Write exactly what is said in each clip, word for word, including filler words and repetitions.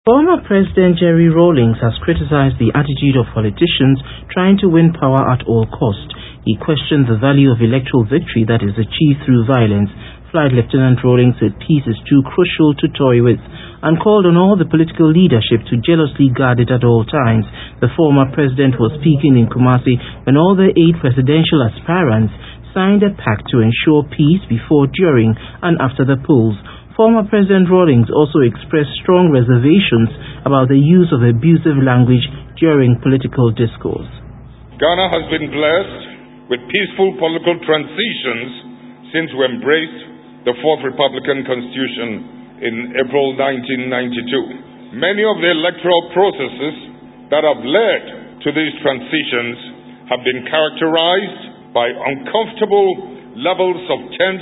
Former President Jerry Rawlings has criticized the attitude of politicians trying to win power at all cost. He questioned the value of electoral victory that is achieved through violence. Flight Lieutenant Rawlings said peace is too crucial to toy with and called on all the political leadership to jealously guard it at all times. The former president was speaking in Kumasi when all the eight presidential aspirants signed a pact to ensure peace before, during, and after the polls. Former President Rawlings also expressed strong reservations about the use of abusive language during political discourse. Ghana has been blessed with peaceful political transitions since we embraced the Fourth Republican Constitution in April nineteen ninety-two. Many of the electoral processes that have led to these transitions have been characterized by uncomfortable levels of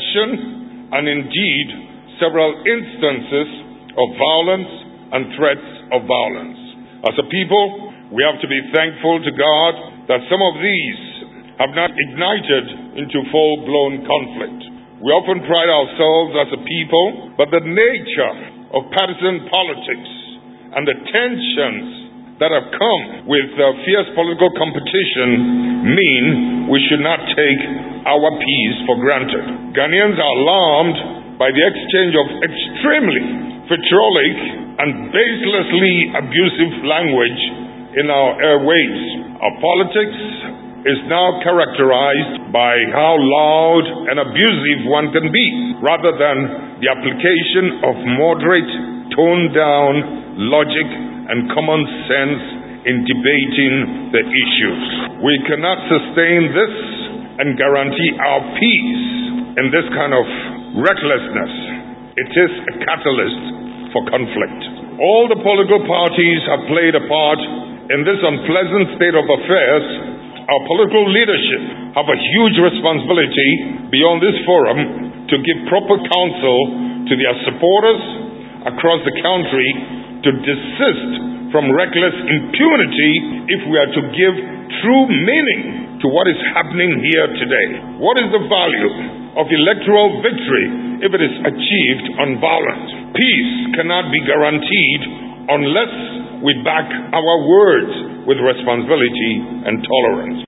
tension and indeed several instances of violence and threats of violence. As a people, we have to be thankful to God that some of these have not ignited into full-blown conflict. We often pride ourselves as a people, but the nature of partisan politics and the tensions that have come with uh, fierce political competition mean we should not take our peace for granted. Ghanaians are alarmed by the exchange of extremely vitriolic and baselessly abusive language in our airwaves. Our politics is now characterized by how loud and abusive one can be, rather than the application of moderate, toned-down logic and common sense in debating the issues. We cannot sustain this and guarantee our peace in this kind of recklessness. It is a catalyst for conflict. All the political parties have played a part in this unpleasant state of affairs. Our political leadership have a huge responsibility beyond this forum to give proper counsel to their supporters across the country to desist from reckless impunity if we are to give true meaning to what is happening here today. What is the value of electoral victory if it is achieved unviolent? Peace cannot be guaranteed unless we back our words with responsibility and tolerance.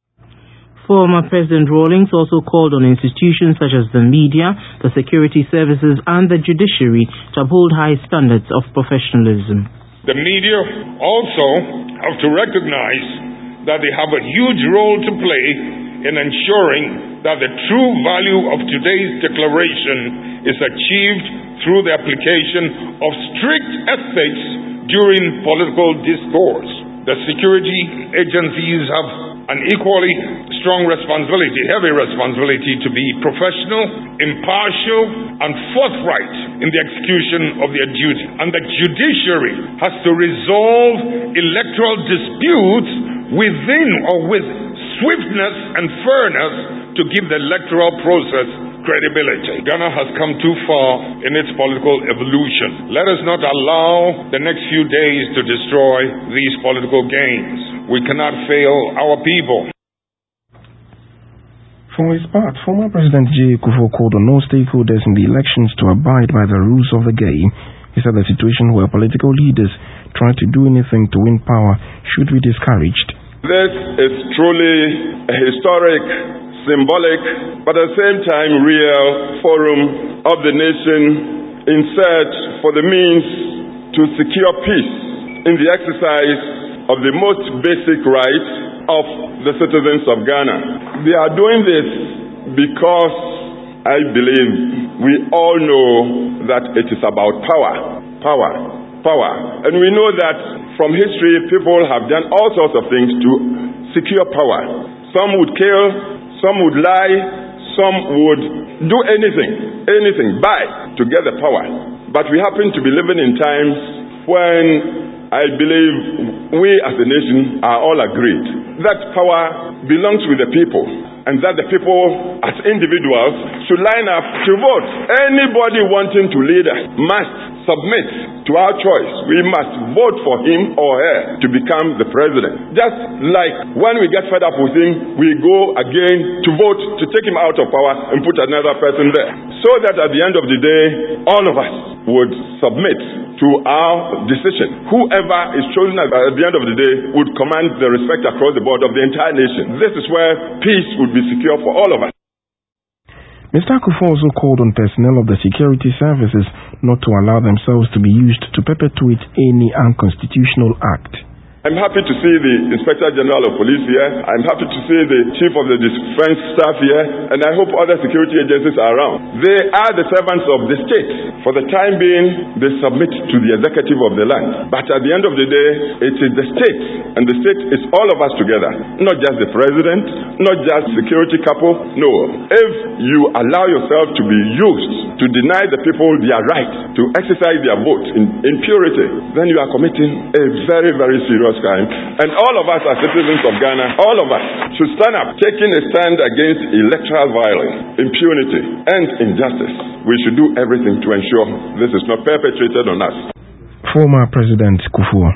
Former President Rawlings also called on institutions such as the media, the security services, and the judiciary to uphold high standards of professionalism. The media also have to recognize that they have a huge role to play in ensuring that the true value of today's declaration is achieved through the application of strict ethics during political discourse. The security agencies have an equally strong responsibility, heavy responsibility, to be professional, impartial, and forthright in the execution of their duty. And the judiciary has to resolve electoral disputes within or with swiftness and fairness to give the electoral process credibility. Ghana has come too far in its political evolution. Let us not allow the next few days to destroy these political gains. We cannot fail our people. For his part, former President J. Kufuor called on all stakeholders in the elections to abide by the rules of the game. He said the situation where political leaders try to do anything to win power should be discouraged. This is truly a historic, symbolic, but at the same time real forum of the nation in search for the means to secure peace in the exercise of the most basic rights of the citizens of Ghana. They are doing this because I believe we all know that it is about power, power, power. And we know that from history, people have done all sorts of things to secure power. Some would kill, some would lie, some would do anything, anything, buy to get the power. But we happen to be living in times when I believe we as a nation are all agreed that power belongs with the people and that the people as individuals should line up to vote. Anybody wanting to lead us must submit to our choice. We must vote for him or her to become the president. Just like when we get fed up with him, we go again to vote to take him out of power and put another person there. So that at the end of the day, all of us would submit to to our decision. Whoever is chosen at the end of the day would command the respect across the board of the entire nation. This is where peace would be secure for all of us. Mister Akufo also called on personnel of the security services not to allow themselves to be used to perpetuate any unconstitutional act. I'm happy to see the Inspector General of Police here. I'm happy to see the Chief of the Defense Staff here. And I hope other security agencies are around. They are the servants of the state. For the time being, they submit to the executive of the land. But at the end of the day, it is the state. And the state is all of us together. Not just the president, not just security couple. No. If you allow yourself to be used to deny the people their right to exercise their vote in, in purity, then you are committing a very, very serious crime. And all of us as citizens of Ghana, all of us should stand up, taking a stand against electoral violence, impunity, and injustice. We should do everything to ensure this is not perpetrated on us. Former President Kufuor.